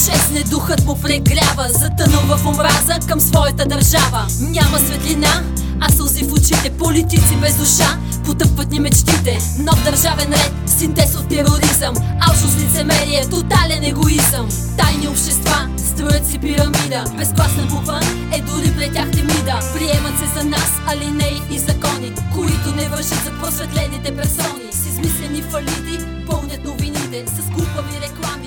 Изчезне духът му прегрява, затънал в омраза към своята държава. Няма светлина, а сълзи в очите. Политици без душа потъпват ни мечтите. Нов държавен ред, синтез от тероризъм, алчност, лицемерие, тотален егоизъм. Тайни общества строят си пирамида, безкласна буква е дори пред тях темида. Приемат се за нас алинеи и закони, които не вършат за просветлените персони. С измислени фалити пълнят новините, с глупави реклами